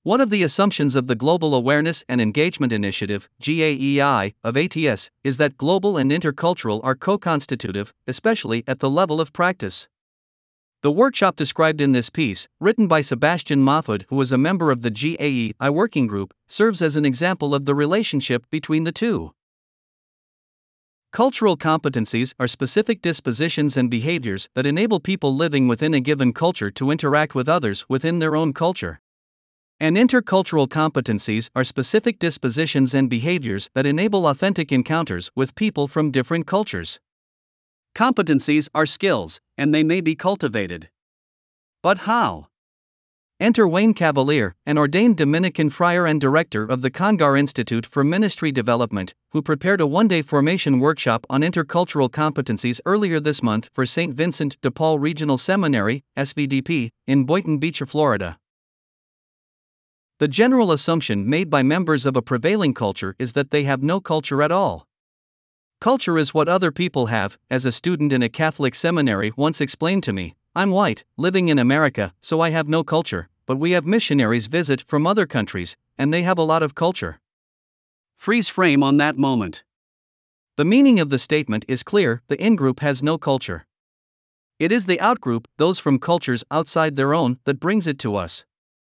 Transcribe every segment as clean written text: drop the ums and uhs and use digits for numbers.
One of the assumptions of the Global Awareness and Engagement Initiative (GAEI) of ATS is that global and intercultural are co-constitutive, especially at the level of practice. The workshop described in this piece, written by Sebastian Mahfoud, who is a member of the GAEI working group, serves as an example of the relationship between the two. Cultural competencies are specific dispositions and behaviors that enable people living within a given culture to interact with others within their own culture. And intercultural competencies are specific dispositions and behaviors that enable authentic encounters with people from different cultures. Competencies are skills, and they may be cultivated. But how? Enter Wayne Cavalier, an ordained Dominican friar and director of the Congar Institute for Ministry Development, who prepared a one-day formation workshop on intercultural competencies earlier this month for St. Vincent de Paul Regional Seminary, SVDP, in Boynton Beach, Florida. The general assumption made by members of a prevailing culture is that they have no culture at all. Culture is what other people have, as a student in a Catholic seminary once explained to me. I'm white, living in America, so I have no culture, but we have missionaries visit from other countries, and they have a lot of culture. Freeze frame on that moment. The meaning of the statement is clear: the in-group has no culture. It is the out-group, those from cultures outside their own, that brings it to us.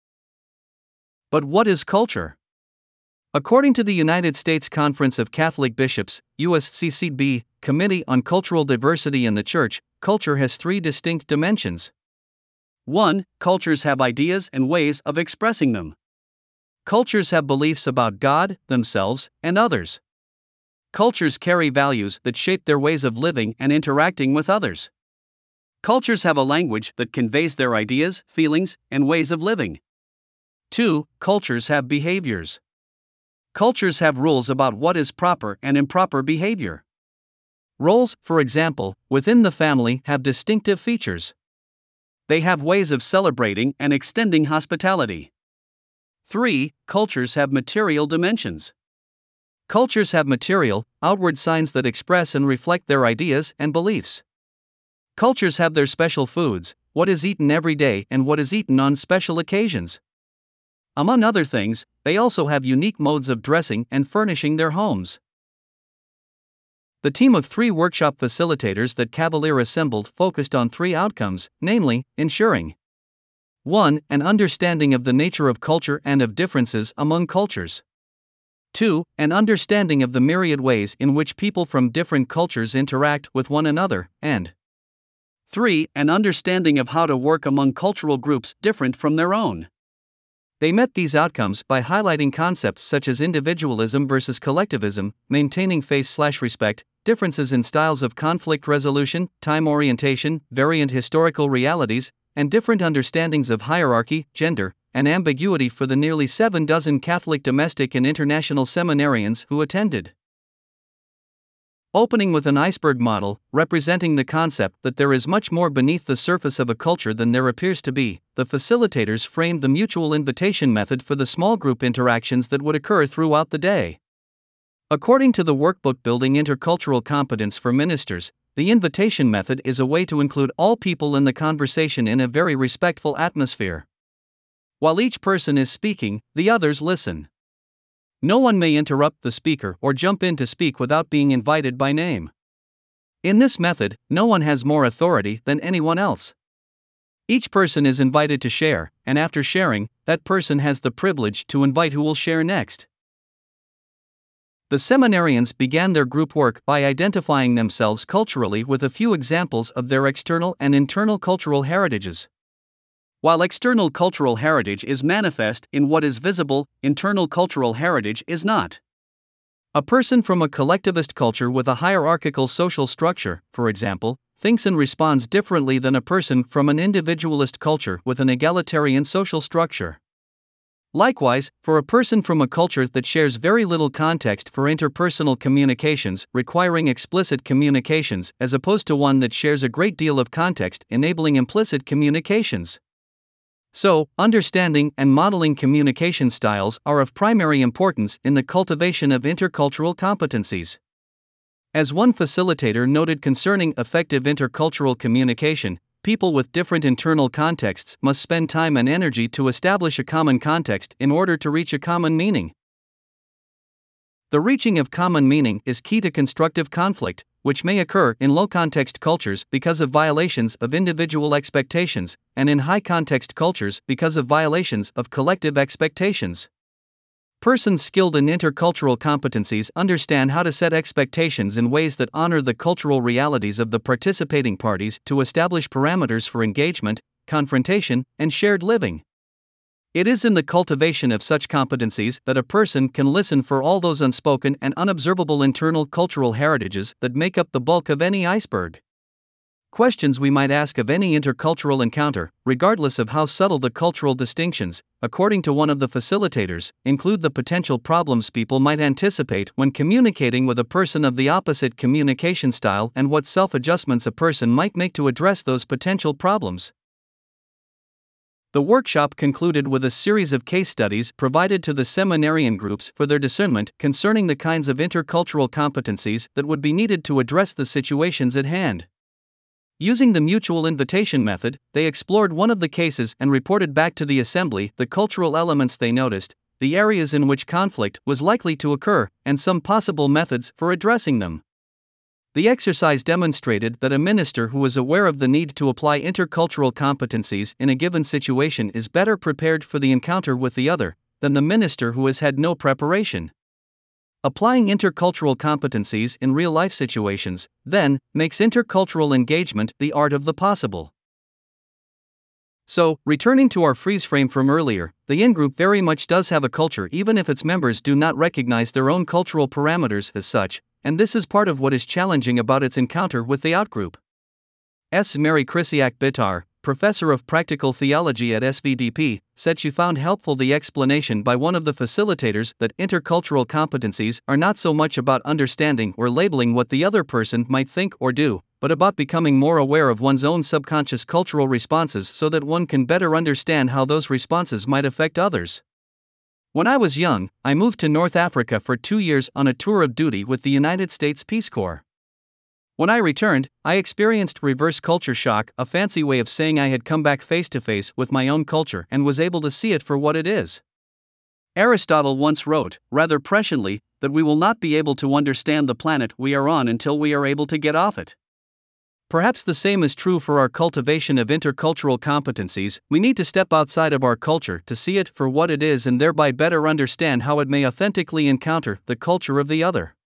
But what is culture? According to the United States Conference of Catholic Bishops, USCCB, Committee on Cultural Diversity in the Church, culture has three distinct dimensions. 1. Cultures have ideas and ways of expressing them. Cultures have beliefs about God, themselves, and others. Cultures carry values that shape their ways of living and interacting with others. Cultures have a language that conveys their ideas, feelings, and ways of living. 2. Cultures have behaviors. Cultures have rules about what is proper and improper behavior. Roles, for example, within the family have distinctive features. They have ways of celebrating and extending hospitality. 3. Cultures have material dimensions. Cultures have material, outward signs that express and reflect their ideas and beliefs. Cultures have their special foods, what is eaten every day and what is eaten on special occasions. Among other things, they also have unique modes of dressing and furnishing their homes. The team of 3 workshop facilitators that Cavalier assembled focused on 3 outcomes, namely, ensuring 1. An understanding of the nature of culture and of differences among cultures. 2. An understanding of the myriad ways in which people from different cultures interact with one another, and 3. An understanding of how to work among cultural groups different from their own. They met these outcomes by highlighting concepts such as individualism versus collectivism, maintaining faith/respect, differences in styles of conflict resolution, time orientation, variant historical realities, and different understandings of hierarchy, gender, and ambiguity for the nearly 7 dozen Catholic domestic and international seminarians who attended. Opening with an iceberg model, representing the concept that there is much more beneath the surface of a culture than there appears to be, the facilitators framed the mutual invitation method for the small group interactions that would occur throughout the day. According to the workbook Building Intercultural Competence for Ministers, the invitation method is a way to include all people in the conversation in a very respectful atmosphere. While each person is speaking, the others listen. No one may interrupt the speaker or jump in to speak without being invited by name. In this method, no one has more authority than anyone else. Each person is invited to share, and after sharing, that person has the privilege to invite who will share next. The seminarians began their group work by identifying themselves culturally with a few examples of their external and internal cultural heritages. While external cultural heritage is manifest in what is visible, internal cultural heritage is not. A person from a collectivist culture with a hierarchical social structure, for example, thinks and responds differently than a person from an individualist culture with an egalitarian social structure. Likewise, for a person from a culture that shares very little context for interpersonal communications, requiring explicit communications, as opposed to one that shares a great deal of context enabling implicit communications. So, understanding and modeling communication styles are of primary importance in the cultivation of intercultural competencies. As one facilitator noted concerning effective intercultural communication, people with different internal contexts must spend time and energy to establish a common context in order to reach a common meaning. The reaching of common meaning is key to constructive conflict, which may occur in low-context cultures because of violations of individual expectations, and in high-context cultures because of violations of collective expectations. Persons skilled in intercultural competencies understand how to set expectations in ways that honor the cultural realities of the participating parties to establish parameters for engagement, confrontation, and shared living. It is in the cultivation of such competencies that a person can listen for all those unspoken and unobservable internal cultural heritages that make up the bulk of any iceberg. Questions we might ask of any intercultural encounter, regardless of how subtle the cultural distinctions, according to one of the facilitators, include the potential problems people might anticipate when communicating with a person of the opposite communication style and what self-adjustments a person might make to address those potential problems. The workshop concluded with a series of case studies provided to the seminarian groups for their discernment concerning the kinds of intercultural competencies that would be needed to address the situations at hand. Using the mutual invitation method, they explored one of the cases and reported back to the assembly the cultural elements they noticed, the areas in which conflict was likely to occur, and some possible methods for addressing them. The exercise demonstrated that a minister who is aware of the need to apply intercultural competencies in a given situation is better prepared for the encounter with the other than the minister who has had no preparation. Applying intercultural competencies in real-life situations, then, makes intercultural engagement the art of the possible. So, returning to our freeze frame from earlier, the in-group very much does have a culture even if its members do not recognize their own cultural parameters as such, and this is part of what is challenging about its encounter with the outgroup. Mary Krysiak Bitar, professor of practical theology at SVDP, said she found helpful the explanation by one of the facilitators that intercultural competencies are not so much about understanding or labeling what the other person might think or do, but about becoming more aware of one's own subconscious cultural responses so that one can better understand how those responses might affect others. When I was young, I moved to North Africa for 2 years on a tour of duty with the United States Peace Corps. When I returned, I experienced reverse culture shock, a fancy way of saying I had come back face to face with my own culture and was able to see it for what it is. Aristotle once wrote, rather presciently, that we will not be able to understand the planet we are on until we are able to get off it. Perhaps the same is true for our cultivation of intercultural competencies. We need to step outside of our culture to see it for what it is and thereby better understand how it may authentically encounter the culture of the other.